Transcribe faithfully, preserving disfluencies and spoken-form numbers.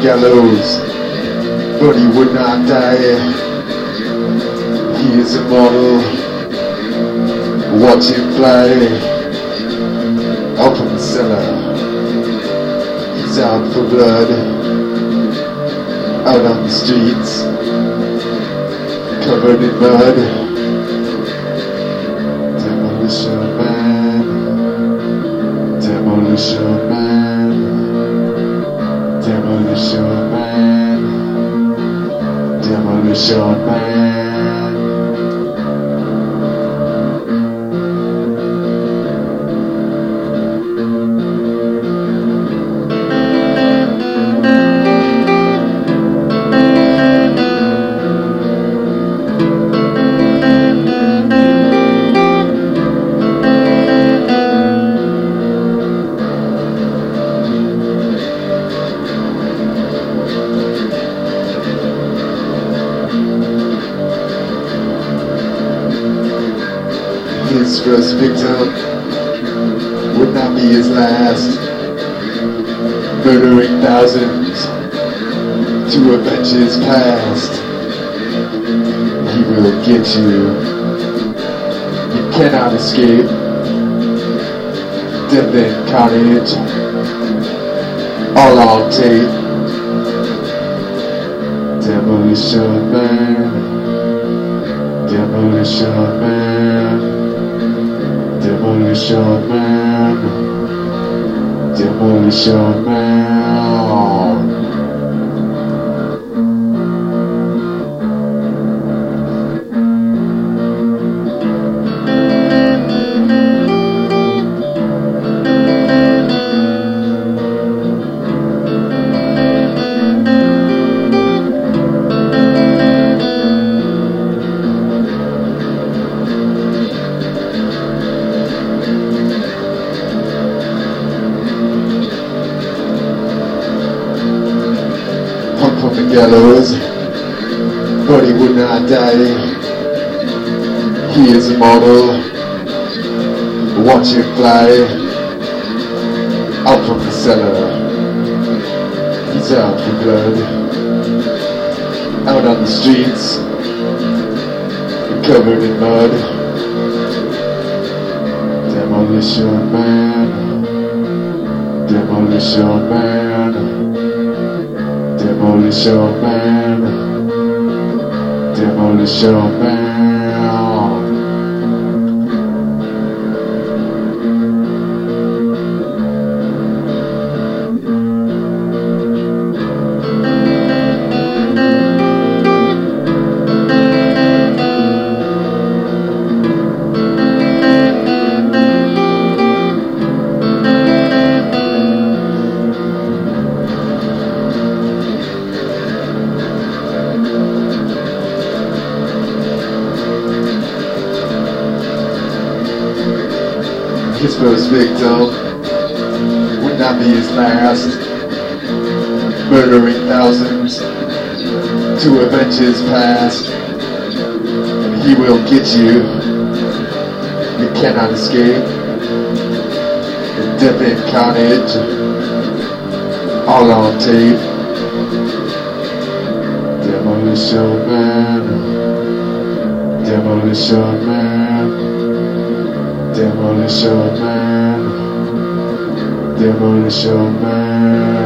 gallows, but he would not die. He is immortal. Watch him fly out from the cellar. He's out for blood, out on the streets, covered in mud. Demolition Man, Demolition Man, Demolition Man, Demolition Man. His first victim would not be his last, murdering thousands to avenge his past. He will get you. You cannot escape. Death and carnage, all on tape. Demolition Man, Demolition Man, Demolition Man, Demolition Man. Hung from the gallows, but he would not die. He is immortal. Watch him fly out from the cellar. He's out for blood, out on the streets, covered in mud. Demolition Man, Demolition Man, Demolition Man, Demolition Man. His first victim would not be his last, murdering thousands to avenge his past. And he will get you. You cannot escape. Death and carnage, all on tape. Demolition Man, Demolition Man, Demolition Man, Demolition Man.